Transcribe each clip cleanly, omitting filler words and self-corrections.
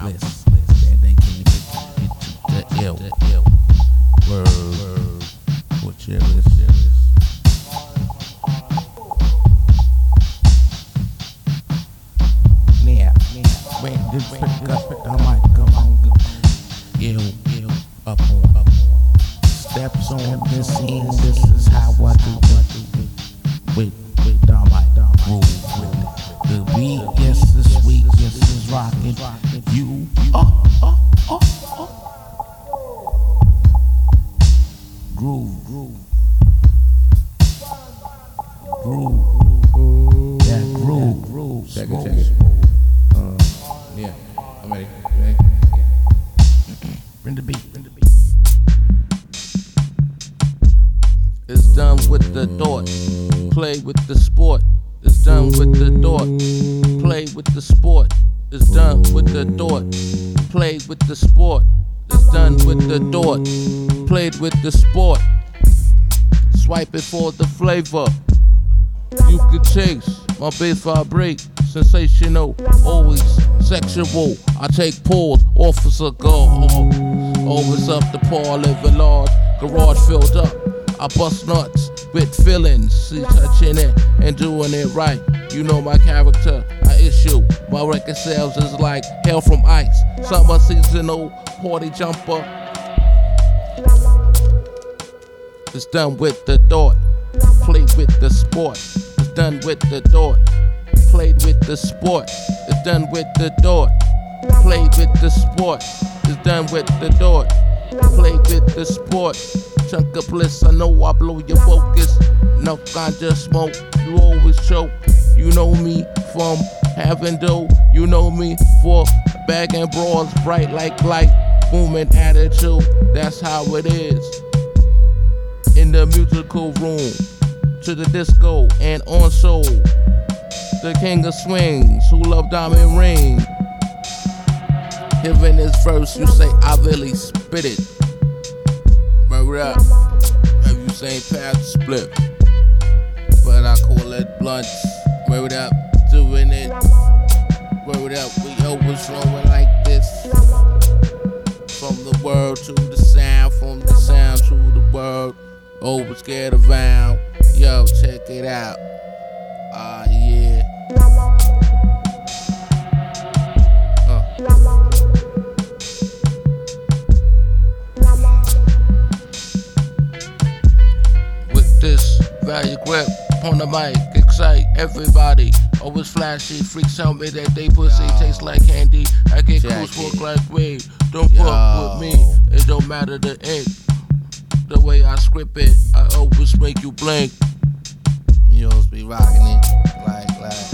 bliss. And they can even get to the ill. Word. What you is. When this pick up the microphone, ill, up on. Steps on the scene, this is how I do it. With the mic, groove with it. The beat, yes, the sweet, yes, is rocking. You, groove. That groove. Check it. Yeah, I'm ready. Bring the beat. It's done with the thought, play with the sport. It's done with the thought, play with the sport. It's done with the thought, play with the sport. It's done with the thought, played with the sport. Swipe it for the flavor. You can taste my bass vibrate, sensational, always sexual. I take pulls off a cigar, always up the par, living large, garage filled up. I bust nuts with feelings, see touching it and doing it right. You know my character, I issue. My record sales is like hell from ice. Summer seasonal party jumper. It's done with the thought, played with the sport. It's done with the thought, played with the sport. It's done with the thought, played with the sport. It's done with the thought, played with the sport. Chunk of bliss, I know I blow your focus. No ganja smoke, you always choke. You know me from having dough. You know me for bagging broads, bright like light, booming attitude. That's how it is. In the musical room, to the disco and on soul. The king of swings, who love diamond ring. Hearing this verse, you say I really spit it. Word up, have you seen Path Split? But I call it blunts. Word up, doing it. Word up, we always rolling like this. From the word to the sound, from the sound to the word. Always scared of vow. Yo, check it out. Yeah. With this value grip on the mic, excite everybody. Always flashy, freaks tell me that they pussy tastes like candy. I get cool smoke like weed. Don't fuck with me, it don't matter the ink. The way I script it, I always make you blink. You always be rocking it like.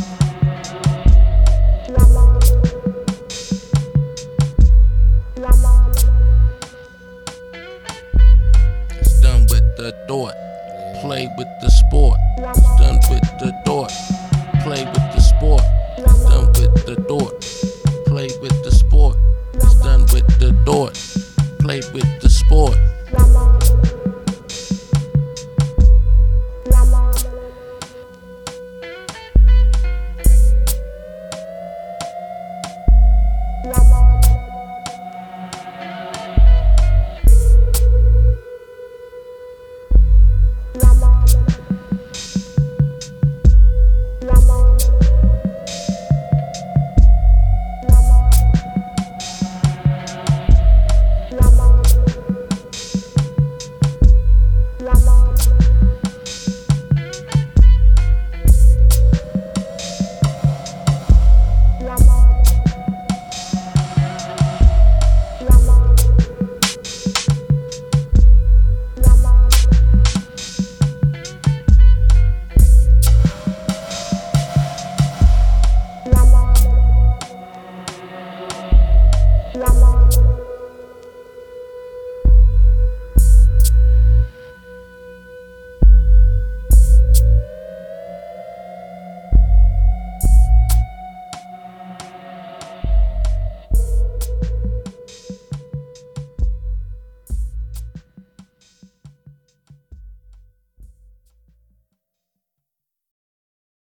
It's done with the thought, play with the sport. It's done with the thought, play with the sport. It's done with the thought, play with the sport. It's done with the thought, play with the sport. La